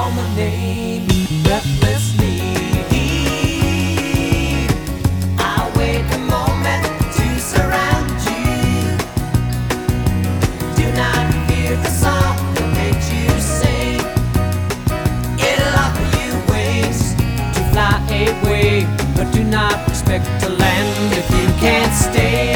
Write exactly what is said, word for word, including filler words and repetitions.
call my name breathlessly. I wait a moment to surround you. Do not fear the song that makes you sing. It'll offer you wings to fly away, but do not expect to land if you can't stay.